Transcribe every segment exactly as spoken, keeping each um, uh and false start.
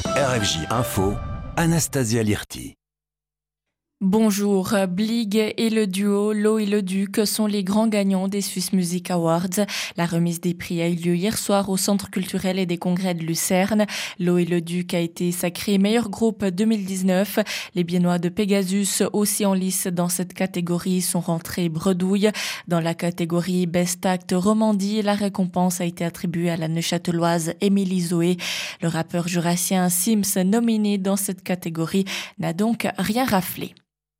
R F J Info, Anastasia Lirti. Bonjour, Blig et le duo Lo et le Duc sont les grands gagnants des Swiss Music Awards. La remise des prix a eu lieu hier soir au Centre culturel et des congrès de Lucerne. Lo et le Duc a été sacré meilleur groupe deux mille dix-neuf. Les Biennois de Pegasus, aussi en lice dans cette catégorie, sont rentrés bredouille. Dans la catégorie Best Act Romandie, la récompense a été attribuée à la Neuchâteloise Émilie Zoé. Le rappeur jurassien Sims, nominé dans cette catégorie, n'a donc rien raflé.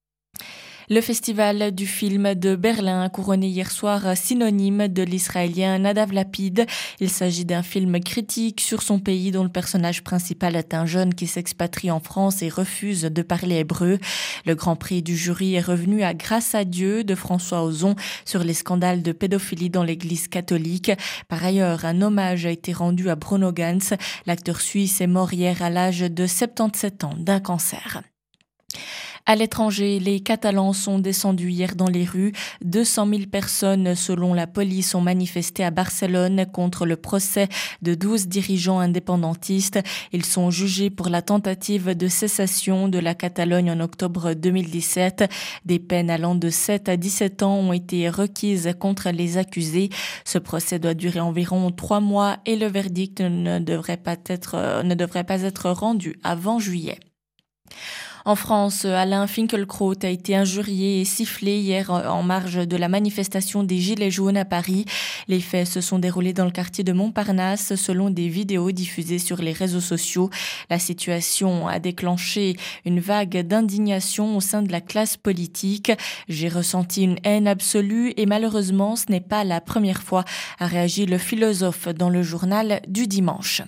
Le festival du film de Berlin a couronné hier soir synonyme de l'israélien Nadav Lapid. Il s'agit d'un film critique sur son pays dont le personnage principal est un jeune qui s'expatrie en France et refuse de parler hébreu. Le grand prix du jury est revenu à Grâce à Dieu de François Ozon sur les scandales de pédophilie dans l'église catholique. Par ailleurs, un hommage a été rendu à Bruno Ganz. L'acteur suisse est mort hier à l'âge de soixante-dix-sept ans d'un cancer. À l'étranger, les Catalans sont descendus hier dans les rues. deux cent mille personnes, selon la police, ont manifesté à Barcelone contre le procès de douze dirigeants indépendantistes. Ils sont jugés pour la tentative de sécession de la Catalogne en octobre deux mille dix-sept. Des peines allant de sept à dix-sept ans ont été requises contre les accusés. Ce procès doit durer environ trois mois et le verdict ne devrait pas être, ne devrait pas être rendu avant juillet. En France, Alain Finkielkraut a été injurié et sifflé hier en marge de la manifestation des Gilets jaunes à Paris. Les faits se sont déroulés dans le quartier de Montparnasse selon des vidéos diffusées sur les réseaux sociaux. La situation a déclenché une vague d'indignation au sein de la classe politique. J'ai ressenti une haine absolue et malheureusement, ce n'est pas la première fois, a réagi le philosophe dans le journal du dimanche.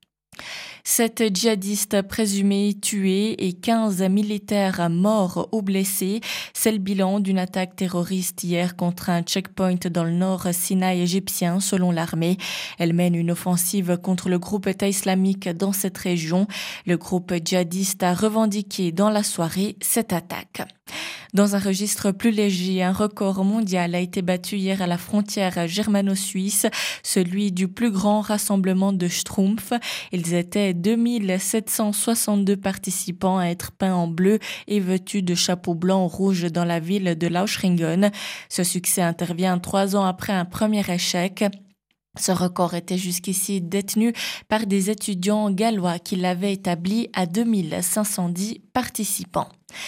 Sept djihadistes présumés tués et quinze militaires morts ou blessés. C'est le bilan d'une attaque terroriste hier contre un checkpoint dans le nord Sinaï égyptien, selon l'armée. Elle mène une offensive contre le groupe État islamique dans cette région. Le groupe djihadiste a revendiqué dans la soirée cette attaque. Dans un registre plus léger, un record mondial a été battu hier à la frontière germano-suisse, celui du plus grand rassemblement de Schtroumpfs. Ils étaient deux mille sept cent soixante-deux participants à être peints en bleu et vêtus de chapeaux blancs ou rouges dans la ville de Lauchringen. Ce succès intervient trois ans après un premier échec. Ce record était jusqu'ici détenu par des étudiants gallois qui l'avaient établi à deux mille cinq cent dix participants.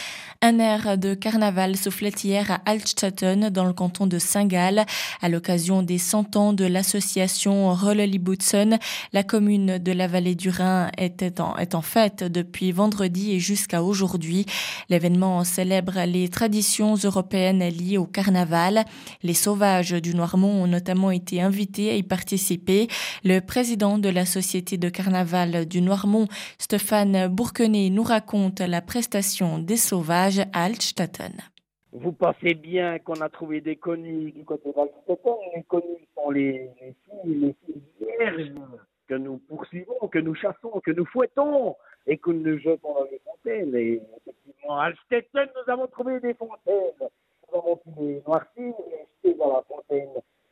Un air de carnaval soufflait hier à Altstatten, dans le canton de Saint-Gall. À l'occasion des cent ans de l'association Rolleliboetsen, la commune de la vallée du Rhin était en, est en fête depuis vendredi et jusqu'à aujourd'hui. L'événement célèbre les traditions européennes liées au carnaval. Les sauvages du Noirmont ont notamment été invités à y participer. Le président de la société de carnaval du Noirmont, Stéphane Bourquenet, nous raconte la prestation des sauvages à Altstatten. Vous pensez bien qu'on a trouvé des connus du côté d'Altstatten. Les connus sont les, les filles, les filles vierges que nous poursuivons, que nous chassons, que nous fouettons et que nous jetons dans les fontaines. Et effectivement, à Altstatten, nous avons trouvé des fontaines. Nous avons pu les noircir et jeter dans la fontaine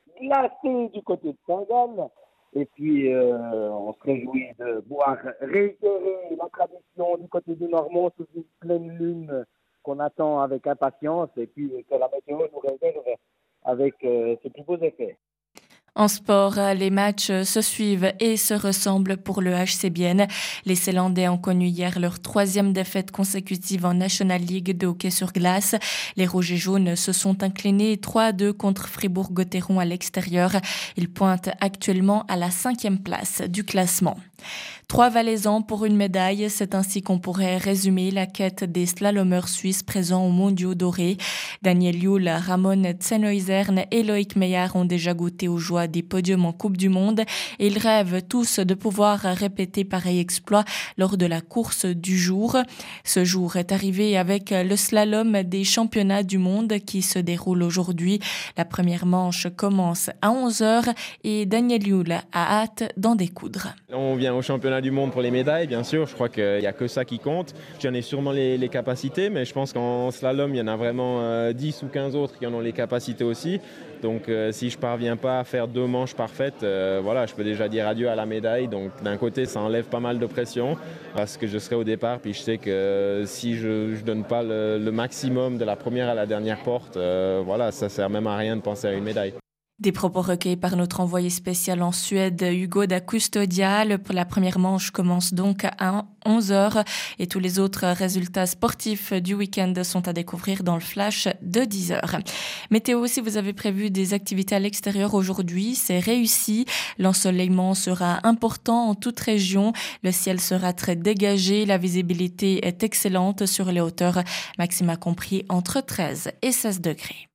glacée du côté de Saint-Gall. Et puis, euh, on se réjouit de boire, réitérer la tradition du côté du Normand sous une pleine lune qu'on attend avec impatience et puis que la météo nous réserve avec euh, ses plus beaux effets. En sport, les matchs se suivent et se ressemblent pour le H C Bienne. Les Ceylandais ont connu hier leur troisième défaite consécutive en National League de hockey sur glace. Les Rouges et Jaunes se sont inclinés trois à deux contre Fribourg-Gotteron à l'extérieur. Ils pointent actuellement à la cinquième place du classement. Trois Valaisans pour une médaille, c'est ainsi qu'on pourrait résumer la quête des slalomeurs suisses présents aux mondiaux dorés. Daniel Juhl, Ramon Zenoizern et Loïc Meillard ont déjà goûté aux joies des podiums en Coupe du Monde et ils rêvent tous de pouvoir répéter pareil exploit lors de la course du jour. Ce jour est arrivé avec le slalom des championnats du monde qui se déroule aujourd'hui. La première manche commence à onze heures et Daniel Juhl a hâte d'en découdre. On vient au championnat du monde pour les médailles, bien sûr. Je crois qu'il n'y a que ça qui compte. J'en ai sûrement les, les capacités, mais je pense qu'en slalom, il y en a vraiment euh, dix ou quinze autres qui en ont les capacités aussi. Donc euh, si je ne parviens pas à faire deux manches parfaites, euh, voilà, je peux déjà dire adieu à la médaille. Donc d'un côté, ça enlève pas mal de pression parce que je serai au départ. Puis je sais que euh, si je ne donne pas le, le maximum de la première à la dernière porte, euh, voilà, ça ne sert même à rien de penser à une médaille. Des propos recueillis par notre envoyé spécial en Suède, Hugo da Custodia. La première manche commence donc à onze heures et tous les autres résultats sportifs du week-end sont à découvrir dans le flash de dix heures. Météo, si vous avez prévu des activités à l'extérieur aujourd'hui, c'est réussi. L'ensoleillement sera important en toute région. Le ciel sera très dégagé. La visibilité est excellente sur les hauteurs. Maxima compris entre treize et seize degrés.